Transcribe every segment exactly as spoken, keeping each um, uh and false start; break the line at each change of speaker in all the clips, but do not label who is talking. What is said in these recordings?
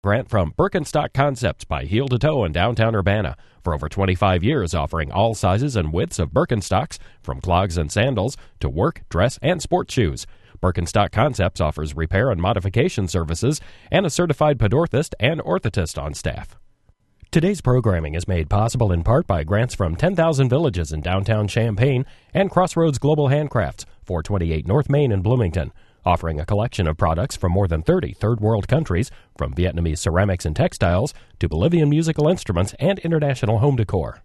Grant from Birkenstock Concepts by Heel to Toe in downtown Urbana. For over twenty-five years, offering all sizes and widths of Birkenstocks, from clogs and sandals to work, dress, and sport shoes. Birkenstock Concepts offers repair and modification services and a certified podorthist and orthotist on staff. Today's programming is made possible in part by grants from ten thousand Villages in downtown Champaign and Crossroads Global Handcrafts, four twenty-eight North Main in Bloomington, offering a collection of products from more than thirty third-world countries, from Vietnamese ceramics and textiles to Bolivian musical instruments and international home decor.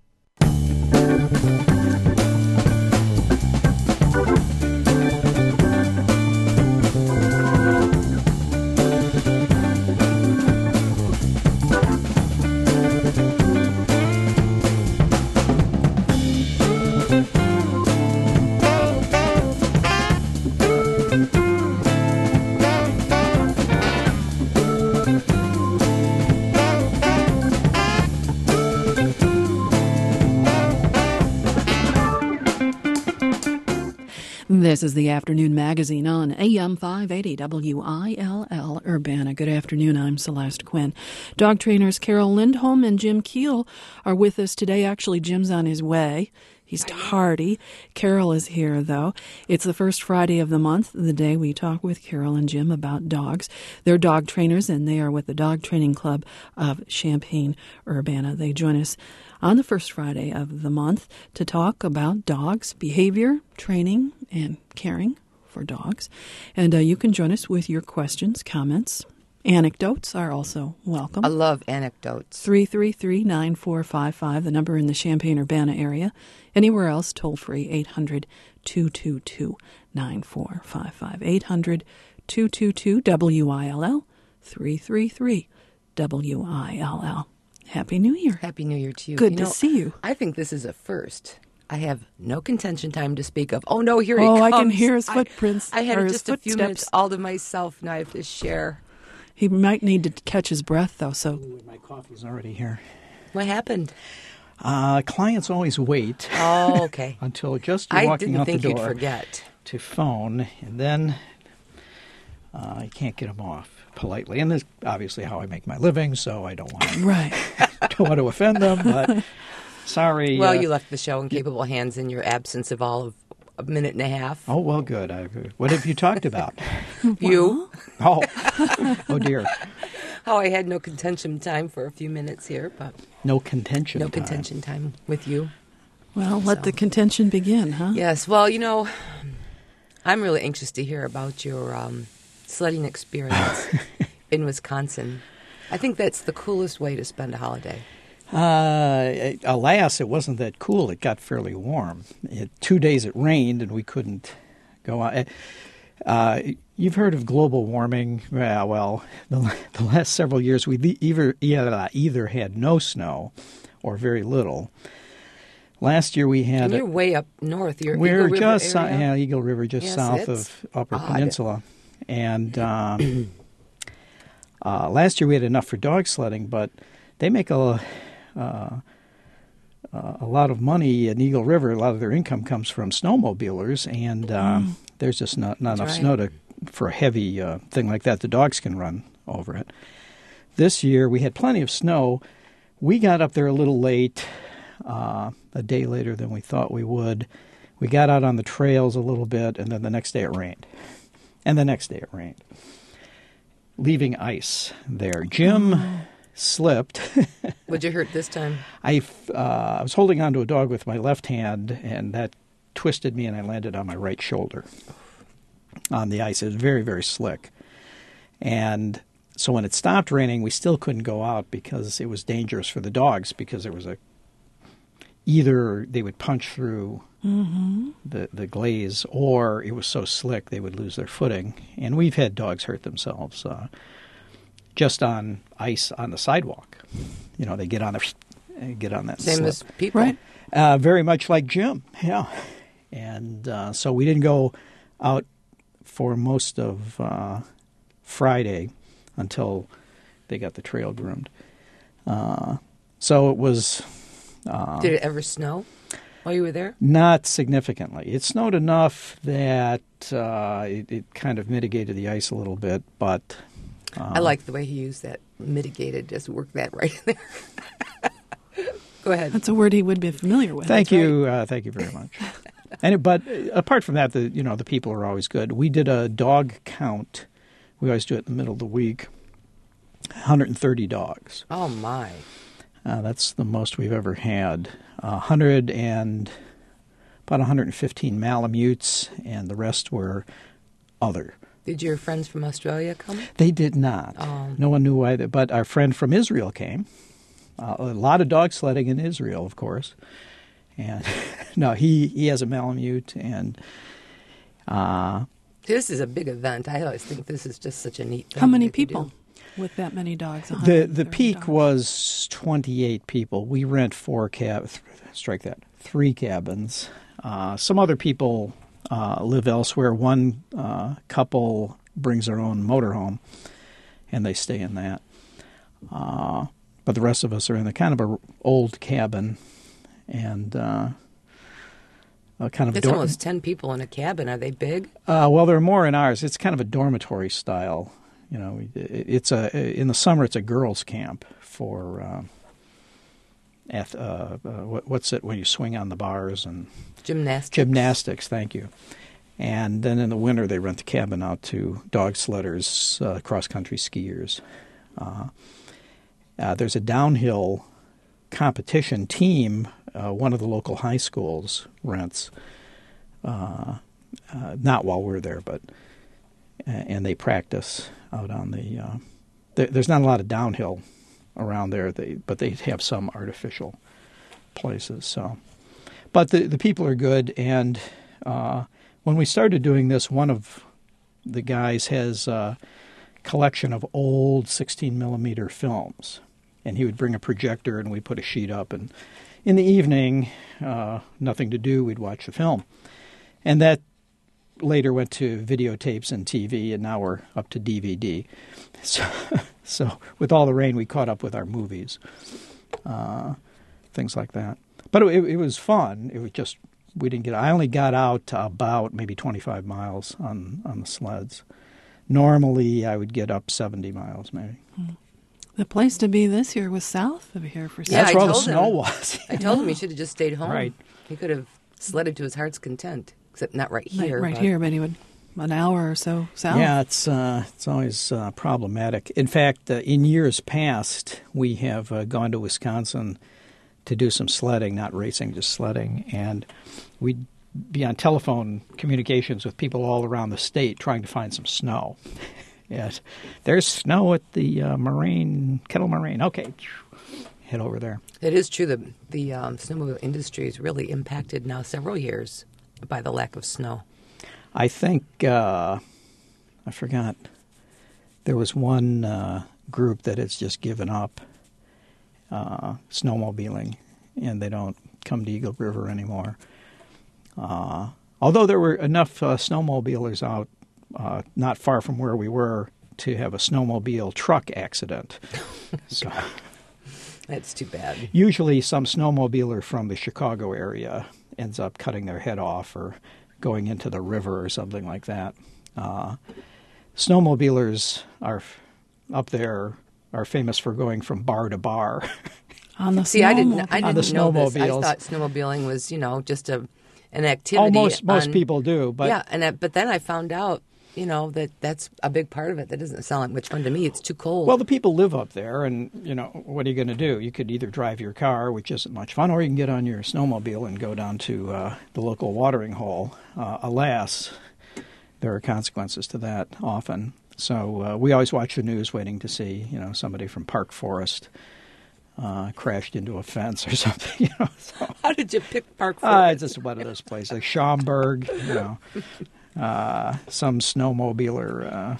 This is the Afternoon Magazine on A M five eighty W I L L Urbana. Good afternoon, I'm Celeste Quinn. Dog trainers Carol Lindholm and Jim Keel are with us today. Actually, Jim's on his way. He's tardy. Carol is here, though. It's the first Friday of the month, the day we talk with Carol and Jim about dogs. They're dog trainers, and they are with the Dog Training Club of Champaign, Urbana. They join us on the first Friday of the month to talk about dogs, behavior, training, and caring for dogs. And uh, you can join us with your questions, comments. Anecdotes are also welcome.
I love anecdotes.
three three three, nine four five five, the number in the Champaign-Urbana area. Anywhere else, toll free, eight hundred, two two two, nine four five five. eight hundred, two two two, W I L L, three three three, W I L L. Happy New Year.
Happy New Year to you.
Good
you
to
know,
see you.
I think this is a first. I have no contention time to speak of. Oh, no, here
oh,
he comes.
I can hear his footprints.
I, I had
or
just
his
a few
footsteps.
minutes all to myself, and I have to share.
He might need to catch his breath, though, so...
Ooh, my coffee's already here.
What happened?
Uh, clients always wait.
Oh, okay.
until just you're
I
walking
didn't
out
think
the
you'd
door
forget.
to phone, and then uh, you can't get them off politely. And that's obviously how I make my living, so I don't want to,
Right.
don't want to offend them, but sorry.
Well,
uh,
you left the show in capable hands in your absence of all of a minute and a half.
Oh, well, good. I, what have you talked about?
You?
Oh, oh dear.
Oh, I had no contention time for a few minutes here, but
No contention
no
time.
contention time with you.
Well, let
So.
the contention begin, huh?
Yes, well, you know, I'm really anxious to hear about your um, sledding experience in Wisconsin. I think that's the coolest way to spend a holiday.
Uh, alas, it wasn't that cool. It got fairly warm. It, two days it rained, and we couldn't go out. Uh, you've heard of global warming. Yeah, well, the, the last several years we either, either either had no snow or very little. Last year we had.
And you're way up north. You're
we're
Eagle River
just
area?
yeah, Eagle River, just
Yes,
south
it's
of Upper
odd.
Peninsula, and um, uh, last year we had enough for dog sledding, but they make a. Uh, uh, a lot of money in Eagle River. A lot of their income comes from snowmobilers, and uh, mm. there's just not, not enough
right.
snow to for a heavy uh, thing like that. The dogs can run over it. This year we had plenty of snow. We got up there a little late, uh, a day later than we thought we would. We got out on the trails a little bit, and then the next day it rained. And the next day it rained, leaving ice there. Jim... Oh. Slipped.
What'd you hurt this time?
I, uh, I was holding onto a dog with my left hand, and that twisted me, and I landed on my right shoulder on the ice. It was very, very slick. And so when it stopped raining, we still couldn't go out because it was dangerous for the dogs, because there was a either they would punch through mm-hmm. the, the glaze, or it was so slick they would lose their footing. And we've had dogs hurt themselves uh, just on ice on the sidewalk. You know, they get on the get on that
Same
slip.
as people.
Right.
Uh, very much like Jim, yeah. And uh, so we didn't go out for most of uh, Friday until they got the trail groomed. Uh, so it was... Uh,
Did it ever snow while you were there?
Not significantly. It snowed enough that uh, it, it kind of mitigated the ice a little bit, but... Uh,
I like the way he used that mitigated. Just work that right in there. Go ahead.
That's a word he would be familiar with.
Thank
That's
you.
right.
Uh, thank you very much. and it, But apart from that, the you know the people are always good. We did a dog count. We always do it in the middle of the week. one hundred thirty dogs.
Oh, my.
Uh, that's the most we've ever had. Uh, one hundred and about one hundred fifteen Malamutes, and the rest were other.
Did your friends from Australia come?
They did not.
Oh.
No one knew why. They, but our friend from Israel came. Uh, a lot of dog sledding in Israel, of course. And no, he, he has a Malamute, and uh,
This is a big event. I always think this is just such a neat thing.
How many
that you
people
do.
with that many dogs?
the the peak
dogs.
was twenty-eight people. We rent four cab, th- strike that, three cabins. Uh, some other people uh, live elsewhere. One uh, couple brings their own motorhome, and they stay in that. Uh, but the rest of us are in the kind of a old cabin, and uh, a kind of
It's
a dorm-
almost ten people in a cabin. Are they big?
Uh, well, there are more in ours. It's kind of a dormitory style. You know, it's a in the summer it's a girls' camp for uh, ath- uh, uh, what, what's it when you swing on the bars and
Gymnastics.
gymnastics. Thank you. And then in the winter they rent the cabin out to dog sledders, uh, cross country skiers. Uh, uh, there's a downhill competition team. Uh, one of the local high schools rents. Uh, uh, not while we're there, but and they practice out on the. Uh, there, there's not a lot of downhill around there, they, but they have some artificial places. So, but the the people are good, and uh, when we started doing this, one of the guys has a collection of old sixteen millimeter films, and he would bring a projector, and we put a sheet up, and in the evening, uh, nothing to do, we'd watch the film, and that later went to videotapes and T V, and now we're up to D V D. So, so with all the rain, we caught up with our movies, uh, things like that. But it, it was fun. It was just we didn't get. I only got out to about maybe twenty-five miles on on the sleds. Normally, I would get up seventy miles, maybe.
The place to be this year was south of here for
Yeah,
That's
I
where all the
told
snow
him.
was.
I told him he should have just stayed home.
Right.
He could have sledded to his heart's content, except not right
Right-
here.
right
but-
here, but he would an hour or so south.
Yeah, it's uh, it's always uh, problematic. In fact, uh, in years past, we have uh, gone to Wisconsin to do some sledding, not racing, just sledding, and we'd be on telephone communications with people all around the state trying to find some snow. Yes, there's snow at the uh, Moraine, Kettle Moraine. Okay, head over there.
It is true that the um, snowmobile industry is really impacted now several years by the lack of snow.
I think, uh, I forgot, there was one uh, group that has just given up uh, snowmobiling, and they don't come to Eagle River anymore. Uh, although there were enough uh, snowmobilers out uh, not far from where we were to have a snowmobile truck accident. So
That's too bad.
usually some snowmobiler from the Chicago area ends up cutting their head off or going into the river or something like that. Uh, snowmobilers are up there are famous for going from bar to bar.
On the
See, I didn't. I
snowmobile.
On the
didn't know this. I
snowmobiles.
thought snowmobiling was, you know, just a an activity.
Oh, most most
on-
people do, but
yeah, and that, but then I found out, you know, that that's a big part of it. That doesn't sound like much fun to me. It's too cold.
well, the people live up there, and you know what are you going to do? You could either drive your car, which isn't much fun, or you can get on your snowmobile and go down to uh, the local watering hole. Uh, alas, there are consequences to that often. So uh, we always watch the news, waiting to see, you know, somebody from Park Forest uh, crashed into a fence or something. You know, so,
How did you pick Park
uh,
Forest?
it's just one of those places, like Schaumburg, you know, uh, some snowmobiler. Uh,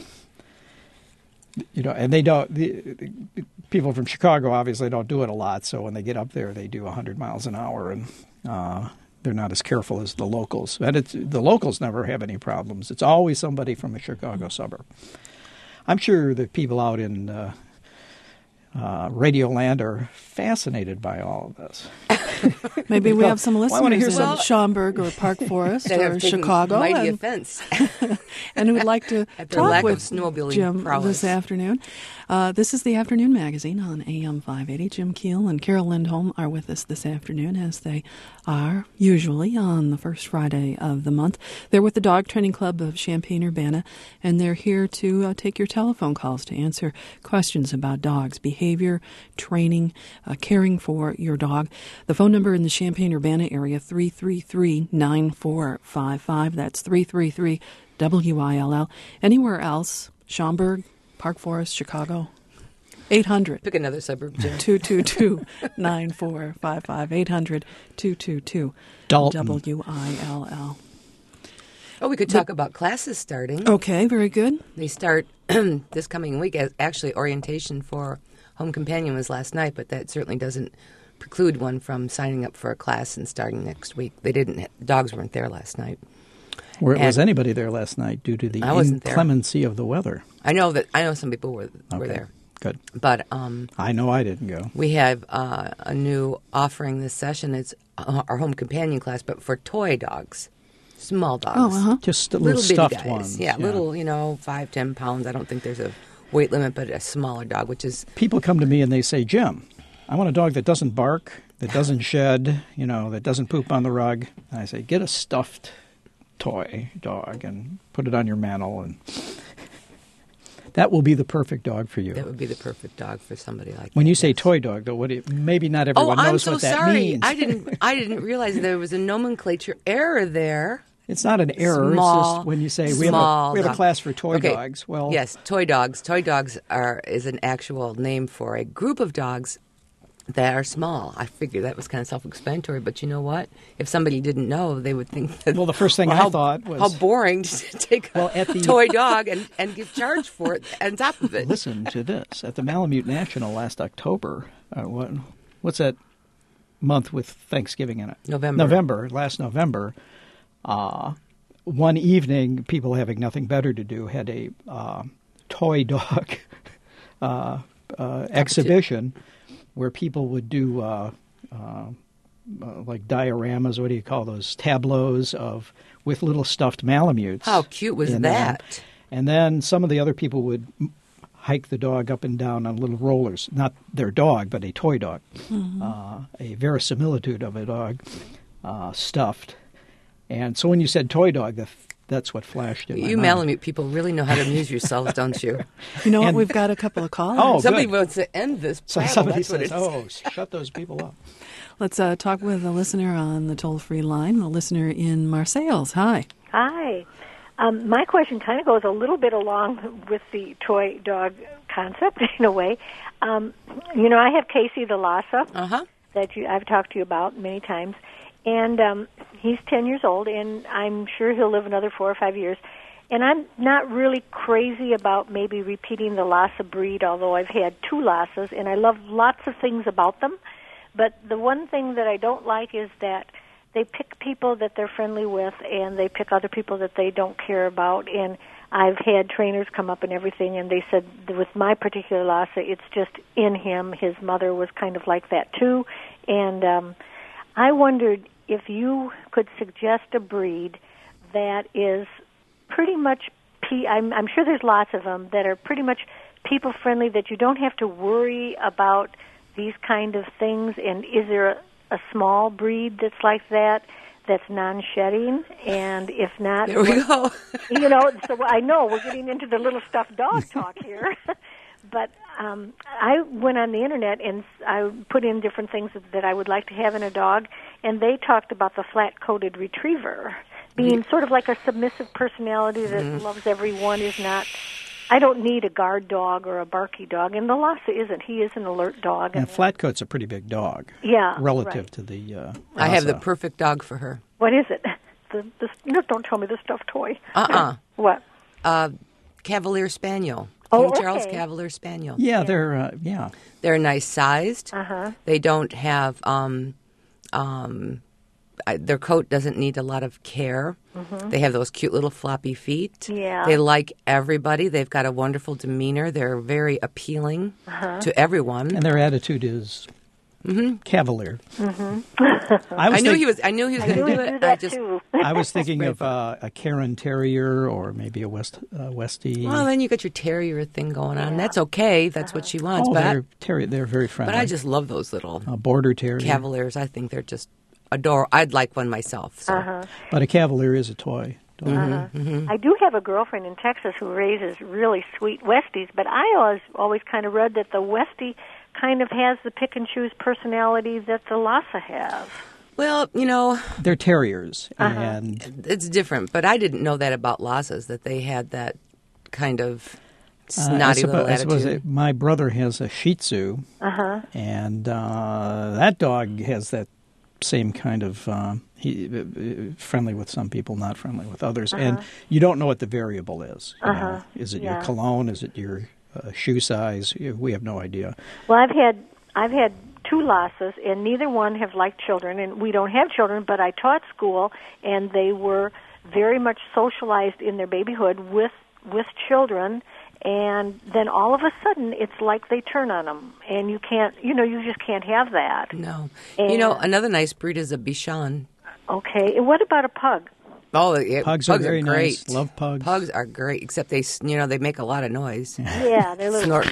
You know, and they don't. The, the people from Chicago obviously don't do it a lot. So when they get up there, they do a hundred miles an hour, and uh, they're not as careful as the locals. And it's, the locals never have any problems. It's always somebody from a Chicago suburb. I'm sure the people out in uh, uh, Radio Land are fascinated by all of this.
Maybe we have some
Well, I wanna
listeners
hear
in
some-
Schaumburg or Park Forest
That
or
have taken
Chicago
mighty
and,
offense.
and would like to
At their
talk
lack of
with
snowmobiling
Jim
prowess.
this afternoon. Uh, this is the Afternoon Magazine on A M five eighty. Jim Keel and Carol Lindholm are with us this afternoon, as they are usually on the first Friday of the month. They're with the Dog Training Club of Champaign-Urbana, and they're here to uh, take your telephone calls to answer questions about dogs, behavior, training, uh, caring for your dog. The phone number in the Champaign-Urbana area, three three three, nine four five five. That's three three three W I L L. Anywhere else, Schaumburg, Park Forest, Chicago, eight hundred.
Pick another suburb, Jim.
two two two, nine four five five, eight hundred, two two two,
Dalton.
W I L L.
Oh, we could talk about classes starting.
Okay, very good.
They start this coming week. Actually, orientation for Home Companion was last night, but that certainly doesn't preclude one from signing up for a class and starting next week. They didn't. Dogs weren't there last night.
Or was
And-
anybody there last night due to the
I wasn't there.
inclemency of the weather?
I know that. I know some people were were
Okay,
there,
good.
but um,
I know I didn't go.
we have uh, a new offering this session. It's uh, our Home Companion class, but for toy dogs, small dogs.
Oh, uh-huh.
Just the little,
bitty
stuffed
guys.
ones.
Yeah, little, you know, five, ten pounds. I don't think there's a weight limit, but a smaller dog, which is
People come to me and they say, Jim, I want a dog that doesn't bark, that doesn't shed, you know, that doesn't poop on the rug. And I say, get a stuffed toy dog and put it on your mantle, and that will be the perfect dog for you.
that would be the perfect dog for somebody like
When
that,
you say
yes.
toy dog, though, what do you, maybe not
Oh,
everyone
I'm
knows
so
what that
sorry.
means.
I didn't. I didn't realize there was a nomenclature error there.
It's not an error.
Small,
it's just when you say we have, a,
small
we have a
dog.
class for toy
Okay.
dogs. Well,
Yes, toy dogs. Toy dogs are is an actual name for a group of dogs that are small. I figured that was kind of self-explanatory, but you know what? If somebody didn't know, they would think that.
Well, the first thing
well,
I
how,
thought was-
how boring to take
Well,
a
at the-
toy dog and, and get charged for it on top of it.
listen to this. At the Malamute National last October, uh, what, what's that month with Thanksgiving in it?
November.
November, last November. Uh, one evening, people having nothing better to do had a uh, toy dog uh, uh, exhibition where people would do uh, uh, uh, like dioramas. What do you call those? Tableaus of with little stuffed Malamutes.
How cute was
in them.
that?
And then some of the other people would m- hike the dog up and down on little rollers. Not their dog, but a toy dog. Uh, a verisimilitude of a dog, uh, stuffed. And so when you said toy dog, that, that's what flashed in my
You
mind.
Malamute people really know how to amuse yourselves, don't you?
You know what?
And-
We've got a couple of callers.
Oh,
Somebody
good.
wants to end this.
So
battle,
somebody
that's what
says,
it's-
oh, shut those people up.
Let's uh, talk with a listener on the toll-free line, the listener in Marseilles. Hi.
Hi. Um, my question kind of goes a little bit along with the toy dog concept in a way. Um, you know, I have Casey the Lhasa
Uh-huh.
that you, I've talked to you about many times, and um, he's ten years old, and I'm sure he'll live another four or five years. And I'm not really crazy about maybe repeating the Lhasa breed, although I've had two Lhasas, and I love lots of things about them. But the one thing that I don't like is that they pick people that they're friendly with, and they pick other people that they don't care about. And I've had trainers come up and everything, and they said that with my particular Lhasa, it's just in him. His mother was kind of like that too. And um, I wondered if you could suggest a breed that is pretty much, pe- I'm, I'm sure there's lots of them that are pretty much people-friendly, that you don't have to worry about these kind of things. And is there a, a small breed that's like that, that's non-shedding? And if not,
There we
what-
go.
you know, so I know we're getting into the little stuffed dog talk here. But um, I went on the internet and I put in different things that I would like to have in a dog, and they talked about the flat-coated retriever being sort of like a submissive personality that
Mm-hmm.
loves everyone, is not... I don't need a guard dog or a barky dog, and the Lhasa isn't. He is an alert dog.
And Flatcoat's a pretty big dog.
Yeah,
Relative
right.
to the uh,
I have the
Lhasa.
perfect dog for her.
What is it? The, the, no, don't tell me the stuffed toy.
Uh-uh.
What?
Uh, Cavalier Spaniel.
Oh,
King Charles
okay.
Cavalier Spaniel.
Yeah, they're, uh, yeah.
They're nice sized.
Uh-huh.
They don't have, um, um, I, their coat doesn't need a lot of care. Mm-hmm. They have those cute little floppy feet.
Yeah.
They like everybody. They've got a wonderful demeanor. They're very appealing
Uh-huh.
to everyone.
And their attitude is
Mm-hmm.
Cavalier.
Mm-hmm.
I, was
I knew
think-
he was. I knew he was
I
going
knew
to
he'd
do
do
it.
that
I just.
too.
I was thinking
Very
of uh, a Cairn Terrier or maybe a West uh, Westie.
Well, then you got your terrier thing going on.
Yeah.
That's okay. That's what she wants.
oh,
but
they're terrier. They're very friendly.
but I just love those little
a border terrier.
Cavaliers. I think they're just adorable. I'd like one myself. So.
Uh-huh.
But a Cavalier is a toy. dog.
Mm-hmm, mm-hmm.
I do have a girlfriend in Texas who raises really sweet Westies, but I always always kind of read that the Westie kind of has the pick and choose personality that the Lhasa has.
Well, you know,
They're terriers,
Uh-huh.
and
it's different. But I didn't know that about Lhasas, that they had that kind of
uh, I
snotty
suppo-
little
I suppose
attitude.
it, my brother has a Shih Tzu,
Uh-huh.
and uh, that dog has that same kind of uh, he uh, friendly with some people, not friendly with others, and you don't know what the variable is. You
Uh-huh.
know, is it
Yeah.
your cologne? Is it your uh, shoe size? We have no idea.
Well, I've had I've had two Lhasas, and neither one have liked children, and we don't have children, but I taught school, and they were very much socialized in their babyhood with with children, and then all of a sudden it's like they turn on them, and you can't, you know, you just can't have that.
No. You know,
And-
another nice breed is a Bichon.
Okay, and what about a pug?
Oh, yeah,
Pugs are very
great.
nice. Love pugs.
Pugs are great, except they, s- you know, they make a lot of noise.
Yeah, they're little.
Snort.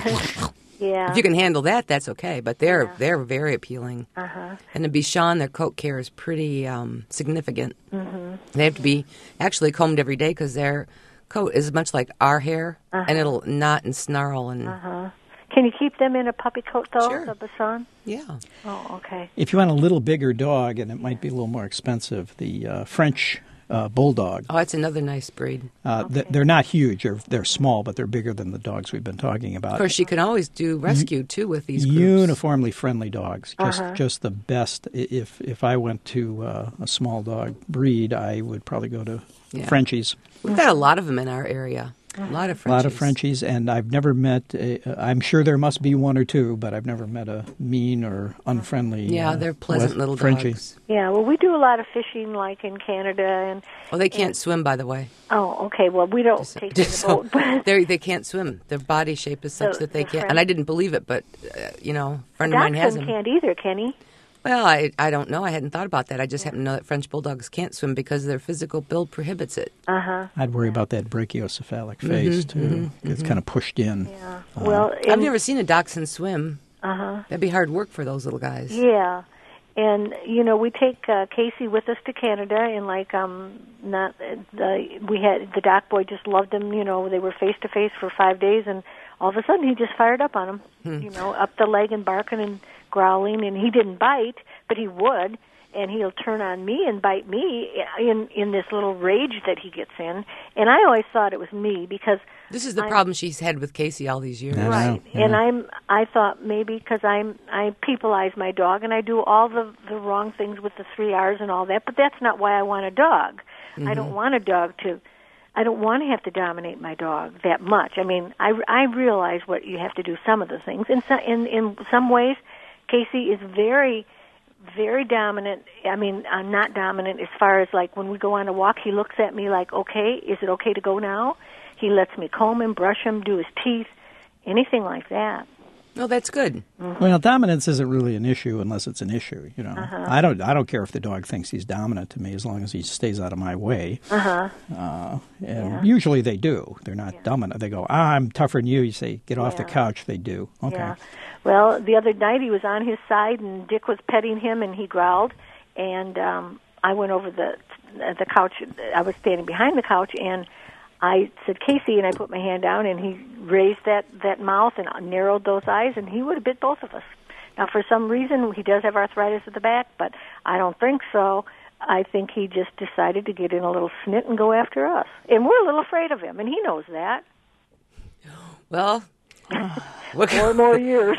Yeah.
If you can handle that, that's okay. But they're they're very appealing.
Uh-huh.
And the Bichon, their coat care is pretty um, significant. Mm-hmm. They have to be actually combed every day because their coat is much like our hair, and it'll knot and snarl and
Can you keep them in a puppy coat though,
Sure.
the Bichon?
yeah.
Oh, okay.
If you want a little bigger dog, and it might be a little more expensive, the uh, French uh, bulldog.
Oh, it's another nice breed.
Uh, th- they're not huge; they're they're small, but they're bigger than the dogs we've been talking about.
Of course, you can always do rescue too with these groups.
Uniformly friendly dogs, just
Uh-huh.
just the best. I- If if I went to uh, a small dog breed, I would probably go to
Yeah.
Frenchies.
We've got a lot of them in our area. A lot of
A
Frenchies.
lot of Frenchies, and I've never met. A, I'm sure there must be one or two, but I've never met a mean or unfriendly.
Yeah,
uh,
they're pleasant
West-
little
Frenchie.
dogs.
Yeah, well, we do a lot of fishing, like in Canada, and
Oh, they can't swim, by the way.
oh, okay. Well, we don't
Just,
take
just
them in
so
the boat, but
they they can't swim. Their body shape is such
The-
that they
the
can't.
French-
And I didn't believe it, but uh, you know, a friend of mine has
Dachshund
them.
can't either, can he?
Well, I I don't know. I hadn't thought about that. I just happen to know that French bulldogs can't swim because their physical build prohibits it.
Uh huh.
I'd worry about that brachiocephalic face too. It's kind of pushed in.
Yeah. Well,
I've
and-
never seen a dachshund swim.
Uh huh.
That'd be hard work for those little guys.
Yeah, and you know we take uh, Casey with us to Canada, and like um, not the we had the doc boy just loved him. You know, they were face to face for five days, and all of a sudden he just fired up on him.
Hmm.
You know, up the leg and barking and growling, and he didn't bite, but he would. And he'll turn on me and bite me in in this little rage that he gets in. And I always thought it was me because
This is the
I-
problem she's had with Casey all these years.
Yeah.
right.
Yeah.
And I'm I thought maybe because I'm I peopleize my dog and I do all the the wrong things with the three R's and all that, but that's not why I want a dog. I don't want a dog to. I don't want to have to dominate my dog that much. I mean, I, I realize what you have to do. Some of the things in some, in in some ways, Casey is very. Very dominant. I mean, I'm not dominant as far as like when we go on a walk, he looks at me like, okay, is it okay to go now? He lets me comb him, brush him, do his teeth, anything like that.
Oh, that's good.
Well, dominance isn't really an issue unless it's an issue. You know,
Uh-huh.
I don't. I don't care if the dog thinks he's dominant to me as long as he stays out of my way.
Uh-huh.
Uh, and usually they do. They're not dominant. They go, ah, "I'm tougher than you." You say, "Get off the
Yeah.
couch." They do. Okay.
Yeah. Well, the other night he was on his side and Dick was petting him and he growled, and um, I went over the the couch. I was standing behind the couch and I said, Casey, and I put my hand down, and he raised that, that mouth and narrowed those eyes, and he would have bit both of us. Now, for some reason, he does have arthritis at the back, but I don't think so. I think he just decided to get in a little snit and go after us. And we're a little afraid of him, and he knows that.
Well, what
Four more years.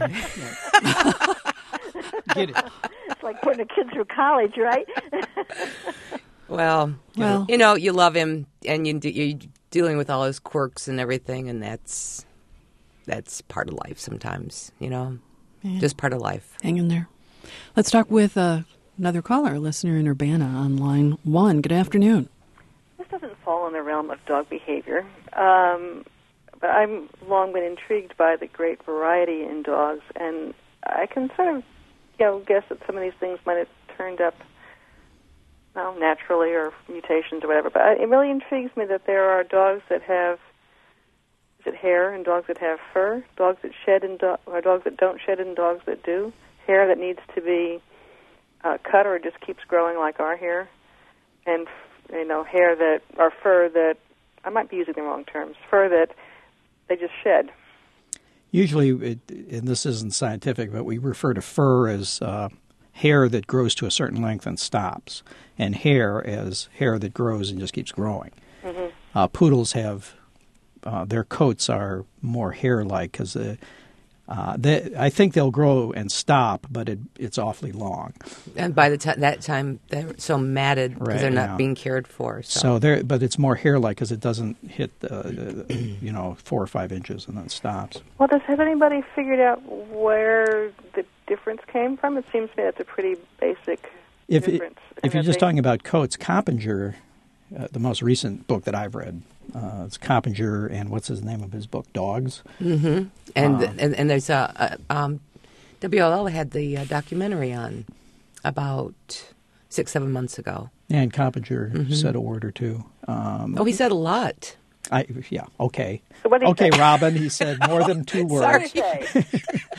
Get it.
It's like putting a kid through college, right?
Well,
Well-
you know, you love him, and you, you're dealing with all his quirks and everything, and that's that's part of life sometimes, you know,
Yeah.
just part of life.
Hang in there. Let's talk with uh, another caller, a listener in Urbana on line one. Good afternoon.
This doesn't fall in the realm of dog behavior, um, but I've long been intrigued by the great variety in dogs, and I can sort of, you know, guess that some of these things might have turned up, well, naturally or mutations or whatever. But it really intrigues me that there are dogs that have, is it hair, and dogs that have fur, dogs that shed and do- or dogs that don't shed and dogs that do, hair that needs to be uh, cut or just keeps growing like our hair, and you know, hair that or fur that, I might be using the wrong terms, fur that they just shed.
Usually, it, and this isn't scientific, but we refer to fur as uh, hair that grows to a certain length and stops, and hair as hair that grows and just keeps growing. Mm-hmm. Uh, poodles have, uh, their coats are more hair-like because uh, uh, I think they'll grow and stop, but it, it's awfully long.
And by the time that time, they're so matted because
Right,
they're not
yeah.
being cared for. So,
So there, but it's more hair-like because it doesn't hit, uh, you know, four or five inches and then stops.
Well, does has anybody figured out where the difference came from? It seems to me that's a pretty basic
If it,
difference.
if you're just talking about coats, Coppinger, uh, the most recent book that I've read, uh, it's Coppinger and what's his name of his book, Dogs.
mm-hmm. and,
Um,
and and there's a, a um, W L L had the uh, documentary on about six seven months ago.
And Coppinger
Mm-hmm.
said a word or two. Um,
Oh, he said a lot.
I, yeah, okay.
So what did he
Okay,
say?
Robin, he said more than two words.
Sorry.
Okay.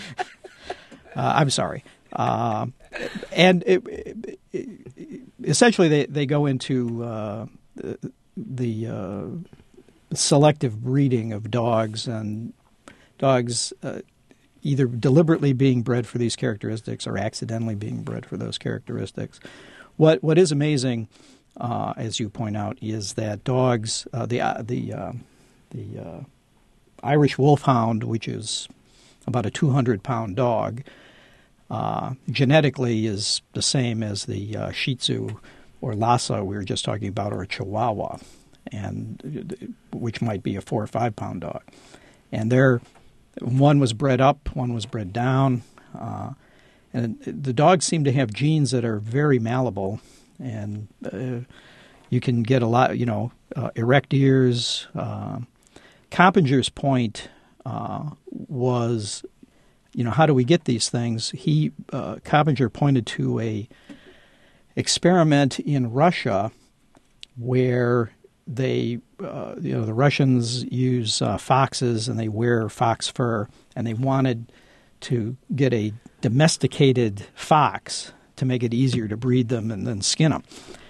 Uh, I'm sorry. Um, and it, it, it, essentially, they, they go into uh, the, the uh, selective breeding of dogs, and dogs uh, either deliberately being bred for these characteristics or accidentally being bred for those characteristics. What What is amazing, uh, as you point out, is that dogs, uh, the uh, the uh, the uh, Irish Wolfhound, which is about a two hundred pound dog, uh, genetically is the same as the uh, Shih Tzu or Lhasa we were just talking about, or a Chihuahua, and which might be a four or five pound dog. And they're, one was bred up, one was bred down, uh, and the dogs seem to have genes that are very malleable, and uh, you can get a lot, you know, uh, erect ears. Uh, Coppinger's point uh, was, you know, how do we get these things? He, uh, Coppinger pointed to a experiment in Russia where they, uh, you know, the Russians use uh, foxes and they wear fox fur, and they wanted to get a domesticated fox to make it easier to breed them and then skin them.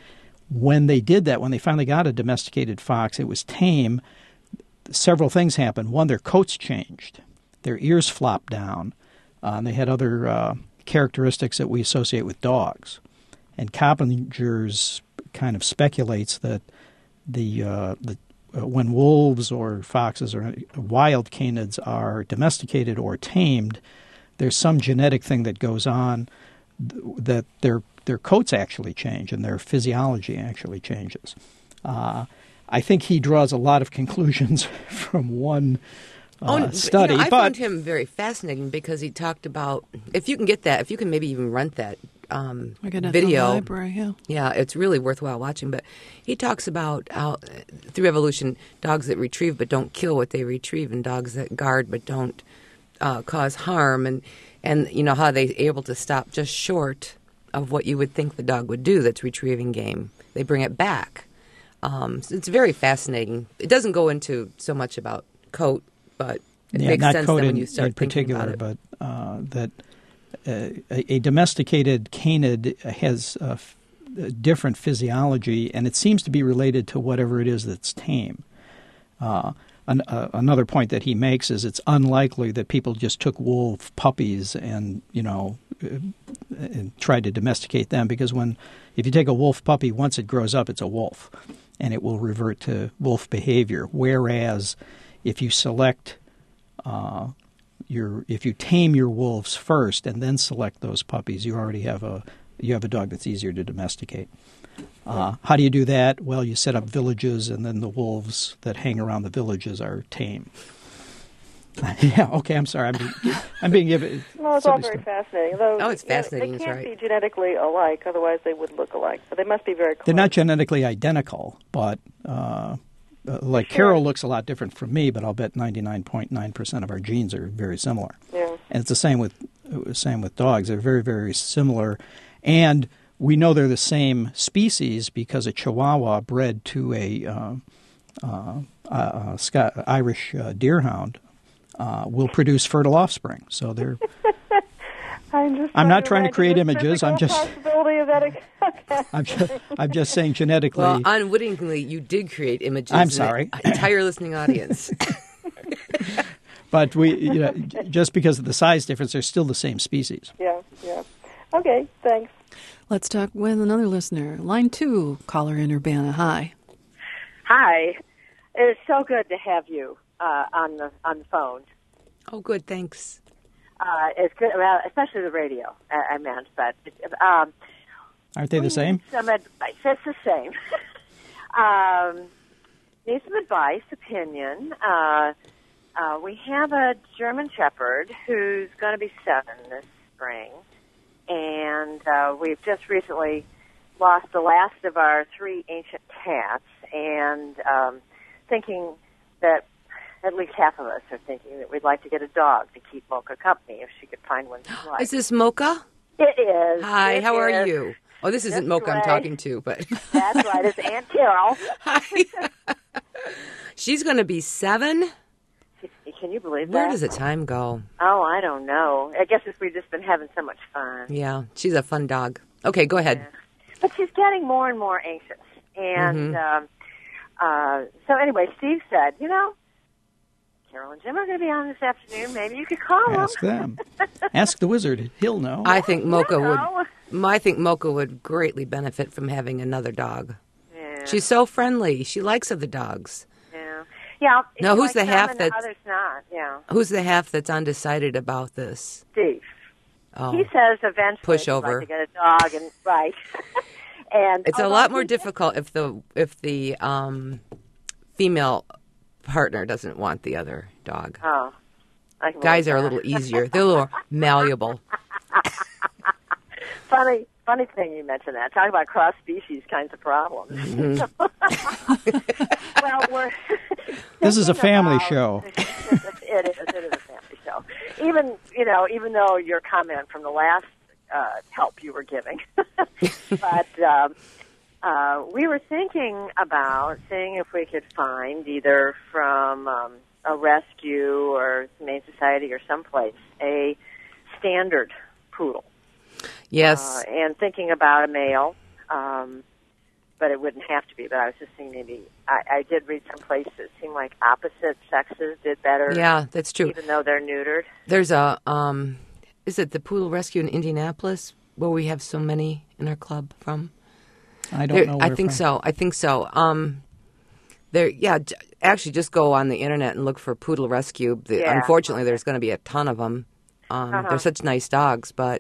When they did that, when they finally got a domesticated fox, it was tame. Several things happened. One, their coats changed. Their ears flopped down. Uh, and they had other uh, characteristics that we associate with dogs. And Coppinger's kind of speculates that the, uh, the uh, when wolves or foxes or wild canids are domesticated or tamed, there's some genetic thing that goes on th- that their their coats actually change and their physiology actually changes. Uh, I think he draws a lot of conclusions from one uh,
oh,
study.
You know, I
but
found him very fascinating because he talked about, if you can get that, if you can maybe even rent that um,
I got it at
video.
the library, yeah.
Yeah, it's really worthwhile watching. But he talks about how, through evolution, dogs that retrieve but don't kill what they retrieve, and dogs that guard but don't uh, cause harm, and, and you know how they're able to stop just short of what you would think the dog would do that's retrieving game. They bring it back. Um, so it's very fascinating. It doesn't go into so much about coat, but it
yeah,
makes
not
sense
coat
then when
in,
you start
in
thinking
particular,
about it.
but uh, that uh, a, a domesticated canid has a, f- a different physiology, and it seems to be related to whatever it is that's tame. Uh, an, uh, another point that he makes is it's unlikely that people just took wolf puppies and, you know, uh, and tried to domesticate them, because when if you take a wolf puppy, once it grows up, it's a wolf, and it will revert to wolf behavior. Whereas if you select uh, your, if you tame your wolves first and then select those puppies, you already have a you have a dog that's easier to domesticate. Uh, how do you do that? Well, you set up villages, and then the wolves that hang around the villages are tame. yeah. Okay. I'm sorry. I'm being, I'm being given.
No, it's all very fascinating. Though,
Oh, it's
you know,
fascinating,
they
that's
can't
right.
be genetically alike, otherwise they would look alike. But they must be very close.
They're not genetically identical, but uh, uh, like
Sure.
Carol looks a lot different from me, but I'll bet ninety-nine point nine percent of our genes are very similar.
Yeah.
And it's the same with same with dogs. They're very, very similar. And we know they're the same species because a Chihuahua bred to a uh, uh, uh, Scott, Irish uh, deerhound uh, will produce fertile offspring. So they're.
I'm, just
I'm not
to
trying to create
imagine
images.
the
I'm just.
Possibility of that. Okay.
I'm just. I'm just saying genetically.
Well, unwittingly, you did create images.
I'm
in
sorry.
the entire listening audience.
But we, you know, just because of the size difference, they're still the same species.
Yeah, yeah. Okay, thanks.
Let's talk with another listener. Line two, caller in Urbana. Hi.
Hi. It's so good to have you uh, on the on the phone.
Oh, good. Thanks.
Uh, it's good, well, especially the radio. I, I meant, but um,
Aren't they the same?
Some advice. It's the same. um, need some advice, opinion. Uh, uh, we have a German Shepherd who's going to be seven this spring, and uh, we've just recently lost the last of our three ancient cats, and um, thinking that at least half of us are thinking that we'd like to get a dog to keep Mocha company if she could find one she likes.
Is this Mocha?
It is.
Hi,
It
how are
is.
you? Oh, this isn't
That's
Mocha I'm
right.
talking to, but...
That's right. It's Aunt Carol.
Hi. She's going to be seven?
Can you believe
Where
that?
does the time go?
Oh, I don't know. I guess it's, we've just been having so much fun.
Yeah, she's a fun dog. Okay, go ahead.
But she's getting more and more anxious. And
Mm-hmm.
um, uh, so anyway, Steve said, you know, Carol and Jim are going to be on this afternoon. Maybe you could call
Ask
them.
them. Ask the wizard. He'll know.
I think Mocha would...
know.
I think Mocha would greatly benefit from having another dog.
Yeah.
She's so friendly. She likes other dogs.
Yeah. Yeah.
Now,
it's
who's the
like
half
some and
that's-
the others not? Yeah.
Who's the half that's undecided about this?
Steve.
Oh,
He says eventually
Push
he'd like
over.
to get a dog, and right. and
it's a
although
lot more
he-
difficult if the if the um, female partner doesn't want the other dog.
Oh, I can
Guys
believe
are a
that.
little easier. They're a little malleable.
funny. Funny thing you mentioned that. Talk about cross species kinds of problems.
Mm-hmm.
well, we're
This is a
thinking
family
about-
show.
it is. It is a family show. Even you know, even though your comment from the last uh, help you were giving, but um, uh, we were thinking about seeing if we could find either from um, a rescue or Humane Society or someplace a standard poodle.
Yes.
Uh, and thinking about a male, um, but it wouldn't have to be. But I was just thinking maybe I, I did read some places it seemed like opposite sexes did better.
Yeah, that's true.
Even though they're neutered.
There's a, um, is it the Poodle Rescue in Indianapolis where we have so many in our club from?
I don't
There-
know.
I
where
think
from.
so. I think so. Um, there, yeah. j- Actually, just go on the internet and look for Poodle Rescue. The,
Yeah.
Unfortunately, there's going to be a ton of them. Um,
Uh-huh.
They're such nice dogs, but